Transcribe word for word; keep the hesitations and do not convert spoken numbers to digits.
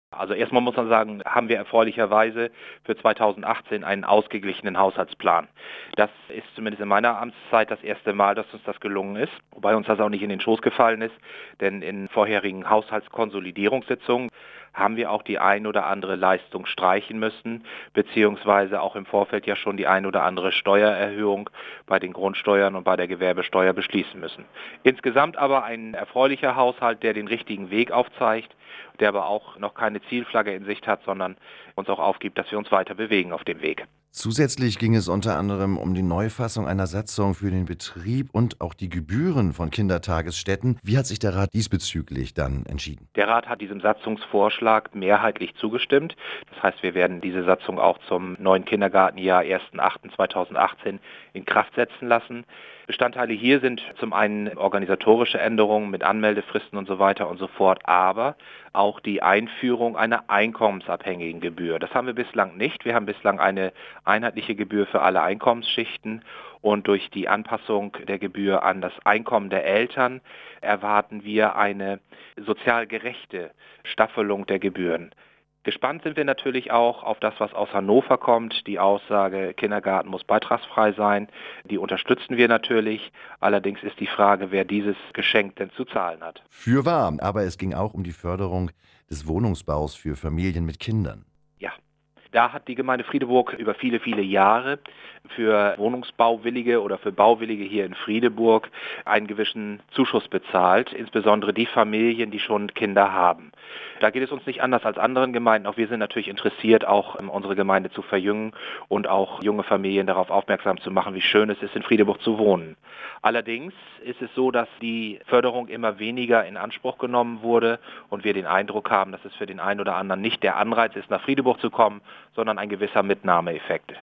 Also erstmal muss man sagen, haben wir erfreulicherweise für zweitausendachtzehn einen ausgeglichenen Haushaltsplan. Das ist zumindest in meiner Amtszeit das erste Mal, dass uns das gelungen ist, wobei uns das auch nicht in den Schoß gefallen ist, denn in vorherigen Haushaltskonsolidierungssitzungen haben wir auch die ein oder andere Leistung streichen müssen, beziehungsweise auch im Vorfeld ja schon die ein oder andere Steuererhöhung bei den Grundsteuern und bei der Gewerbesteuer beschließen müssen. Insgesamt aber ein erfreulicher Haushalt, der den richtigen Weg aufzeigt, der aber auch noch keine Zielflagge in Sicht hat, sondern uns auch aufgibt, dass wir uns weiter bewegen auf dem Weg. Zusätzlich ging es unter anderem um die Neufassung einer Satzung für den Betrieb und auch die Gebühren von Kindertagesstätten. Wie hat sich der Rat diesbezüglich dann entschieden? Der Rat hat diesem Satzungsvorschlag mehrheitlich zugestimmt. Das heißt, wir werden diese Satzung auch zum neuen Kindergartenjahr erster achter zweitausendachtzehn in Kraft setzen lassen. Bestandteile hier sind zum einen organisatorische Änderungen mit Anmeldefristen und so weiter und so fort, aber auch die Einführung einer einkommensabhängigen Gebühr. Das haben wir bislang nicht. Wir haben bislang eine einheitliche Gebühr für alle Einkommensschichten und durch die Anpassung der Gebühr an das Einkommen der Eltern erwarten wir eine sozial gerechte Staffelung der Gebühren. Gespannt sind wir natürlich auch auf das, was aus Hannover kommt. Die Aussage, Kindergarten muss beitragsfrei sein, die unterstützen wir natürlich. Allerdings ist die Frage, wer dieses Geschenk denn zu zahlen hat. Fürwahr, aber es ging auch um die Förderung des Wohnungsbaus für Familien mit Kindern. Ja, da hat die Gemeinde Friedeburg über viele, viele Jahre für Wohnungsbauwillige oder für Bauwillige hier in Friedeburg einen gewissen Zuschuss bezahlt, insbesondere die Familien, die schon Kinder haben. Da geht es uns nicht anders als anderen Gemeinden. Auch wir sind natürlich interessiert, auch unsere Gemeinde zu verjüngen und auch junge Familien darauf aufmerksam zu machen, wie schön es ist, in Friedeburg zu wohnen. Allerdings ist es so, dass die Förderung immer weniger in Anspruch genommen wurde und wir den Eindruck haben, dass es für den einen oder anderen nicht der Anreiz ist, nach Friedeburg zu kommen, sondern ein gewisser Mitnahmeeffekt.